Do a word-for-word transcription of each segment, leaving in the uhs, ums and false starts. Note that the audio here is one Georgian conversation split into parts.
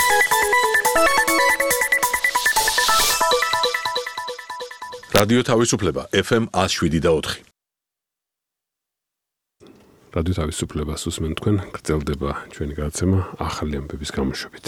რადიო თავისუფლება ეფ ემ one oh seven და four. რადიო თავისუფლებას უსმენთ თქვენ, გრძელდება ჩვენი გადაცემა ახალი ამბების გამოშვებით.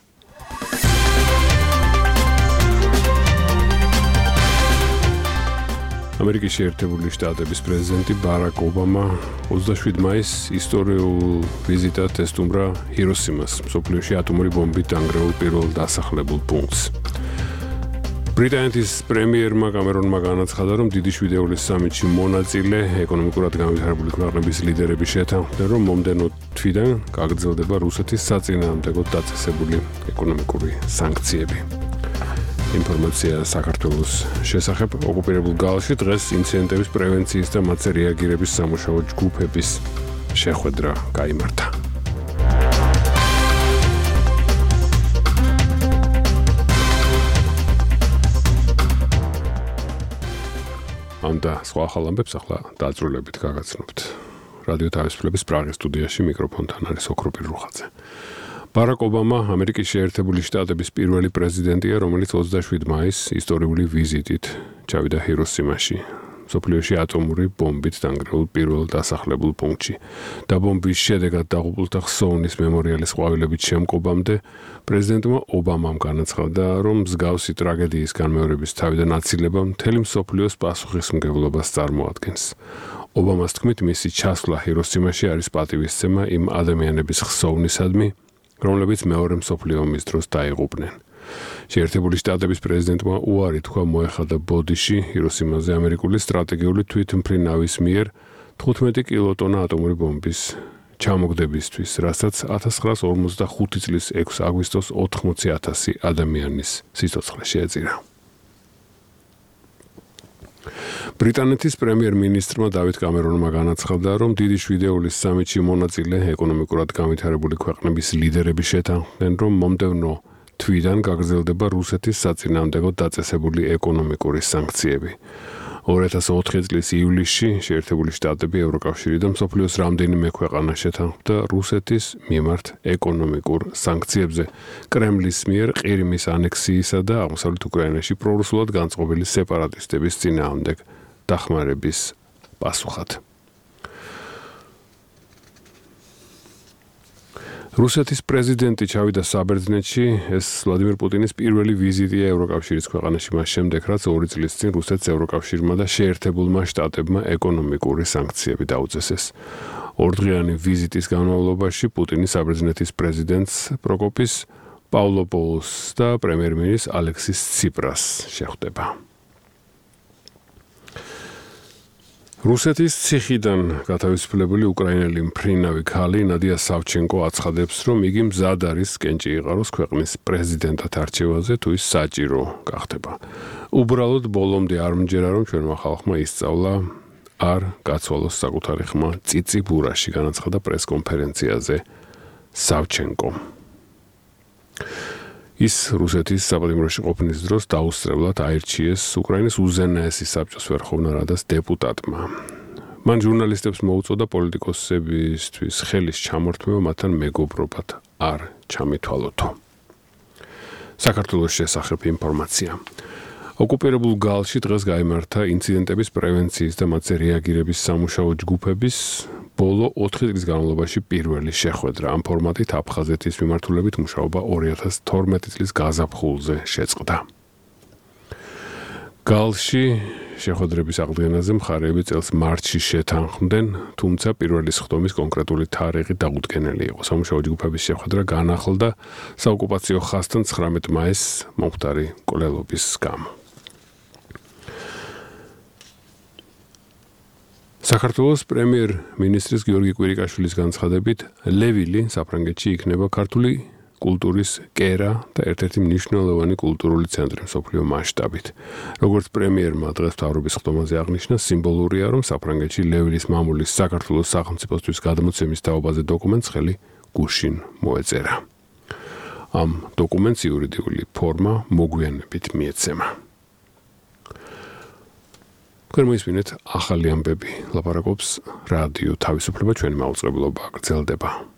ამერიკის შეერთებული შტატების პრეზიდენტი ბარაკ ობამა twenty-seven მაისს ისტორიულ ვიზიტად ესტუმრა ჰიროსიმას, მსოფლიოში ატომური ბომბით დანგრეულ პირველ დასახლებულ პუნქტს. ბრიტანეთის პრემიერმა კამერონმა განაცხადა, რომ დიდი შვიდეულის სამიტში მონაწილე ეკონომიკურად განვითარებული ქვეყნების ლიდერები შეთანხმდნენ, რომ მომდევნო თვიდან გაგრძელდება რუსეთის საწინააღმდეგოდ დაწესებული ეკონომიკური სანქციები. ინფორმაცია საქართველოს შესახებ ოკუპირებულ გალში დღეს ინციდენტების პრევენციის და მათზე რეაგირების სამუშაო ჯგუფების შეხვედრა გაიმართა. ამ და სხვა ახალ ამბებს ახლა დაძრულებით გაგაცნობთ. რადიო თავისუფლების პრაღის სტუდიაში მიკროფონთან არის ოქროპირ რუხაძე. ბარაკ ობამა ამერიკის შეერთებული შტატების პირველი პრეზიდენტია, რომელიც twenty-seven მაისს ისტორიული ვიზიტით ჩავიდა ჰიროსიმაში, მსოფლიოში ატომური ბომბით დანგრეულ პირველ დასახლებულ პუნქტში. დაბომბვის შედეგად დაღუპულთა ხსოვნის მემორიალის ყვავილებით შემკობამდე პრეზიდენტმა ობამამ განაცხადა, რომ მსგავსი ტრაგედიის განმეორების თავიდან აცილება მთელი მსოფლიოს პასუხისმგებლობას წარმოადგენს. ობამას თქმით, მისი ჩასვლა ჰიროსიმაში არის პატივისცემა იმ ადამიანების ხსოვნისადმი, რომლებიც მეორე მსოფლიო ომის დროს დაიღუპნენ. შეერთებული შტატების პრეზიდენტმა უარი თქვა მოეხადა ბოდიში ჰიროსიმაზე ამერიკული სტრატეგიული თვითმფრინავის მიერ fifteen კილოტონა ატომური ბომბის ჩამოგდებისთვის, რასაც nineteen forty-five წლის six აგვისტოს eighty thousand ადამიანის სიცოცხლე შეეწირა. ბრიტანეთის პრემიერ-მინისტრმა დავით კამერონმა განაცხადა, რომ დიდი შვიდეულის სამიტში მონაწილე ეკონომიკურად განვითარებული ქვეყნების ლიდერები შეთანხმდნენ, რომ მომდევნო თვიდან გაგრძელდება რუსეთის საწინააღმდეგოდ დაწესებული ეკონომიკური სანქციები. two thousand four წლის ივლისში შეერთებული შტატები, ევროკავშირი და მსოფლიოს რამდენიმე ქვეყანა შეთანხმდა რუსეთის მიმართ ეკონომიკურ სანქციებზე კრემლის მიერ ყირიმის ანექსიისა და აღმოსავლეთ უკრაინაში პრორუსულად განწყობილი სეპარატისტების წინააღმდეგ დახმარების პასუხად. რუსეთის პრეზიდენტი ჩავიდა საბერძნეთში, ეს ვლადიმერ პუტინის პირველი ვიზიტია ევროკავშირის ქვეყანაში მას შემდეგ, რაც ორი წლის წინ რუსეთს ევროკავშირმა და შეერთებულმა შტატებმა ეკონომიკური სანქციები დაუწესეს. ორდღიანი ვიზიტის განმავლობაში პუტინი საბერძნეთის პრეზიდენტს პროკოპის პავლოპოულოს და პრემიერ-მინისტრ ალექსის ციპრას შეხვდება. რუსეთის ციხიდან გათავისუფლებული უკრაინელი მფრინავი ქალი ნადია სავჩენკო აცხადებს, რომ იგი მზად არის კენჭი იყაროს ქვეყნის პრეზიდენტად არჩევაზე, თუ ის საჭირო გახდება. უბრალოდ ბოლომდე არ მჯერა, რომ ჩვენმა ხალხმა ისწავლა არ გაცვალოს საკუთარი ხმა წიწი ბურაში, განაცხადა პრესკონფერენციაზე სავჩენკომ. ის რუსეთის საპატიმროში ყოფნის დროს დაუსწრებლად აირჩიეს უკრაინის უზენაესი საბჭოს ვერხოვნა რადას დეპუტატმა. მან ჟურნალისტებს მოუწოდა პოლიტიკოსებისთვის ხელის ჩამორთმევა მათთან მეგობრობად არ ჩამითვალოთო. საქართველოს შესახებ ინფორმაცია. ოკუპირებულ გალში დღეს გაიმართა ინციდენტების პრევენციის და მათზე რეაგირების სამუშაო ჯგუფების ბოლო ოთხი წლის განმავლობაში პირველი შეხვედრა. ამ ფორმატით აფხაზეთის მიმართულებით მუშაობა two thousand twelve წლის გაზაფხულზე შეწყდა. გალში შეხვედრების აღდგენაზე მხარეები წელს მარტში შეთანხმდნენ, თუმცა პირველი სხდომის კონკრეტული თარიღი დაუდგენელი იყო. სამუშაო ჯგუფების შეხვედრა განახლდა საოკუპაციო ხაზთან nineteen მაისს მომხდარი კვლელობის გამო. საქართველოს პრემიერ-მინისტრის გიორგი კვირიკაშვილის განცხადებით, ლევილი საფრანგეთში იქნება ქართული კულტურის კერა და ერთ-ერთი მნიშვნელოვანი კულტურული ცენტრი მსოფლიო მასშტაბით. როგორც პრემიერმა დღეს მთავრობის ხდომაზე აღნიშნა, სიმბოლურია, რომ საფრანგეთში ლევილის მამულის საქართველოს სახელმწიფოსთვის გადმოცემის თაობაზე დოკუმენტს ხელი გუშინ მოეწერა. ამ დოკუმენტს იურიდიული ფორმა მოგვიანებით მიეცემა. თქვენ მოისმინეთ ახალი ამბები, ლაპარაკობს რადიო თავისუფლება, ჩვენი მაუწყებლობა გრძელდება.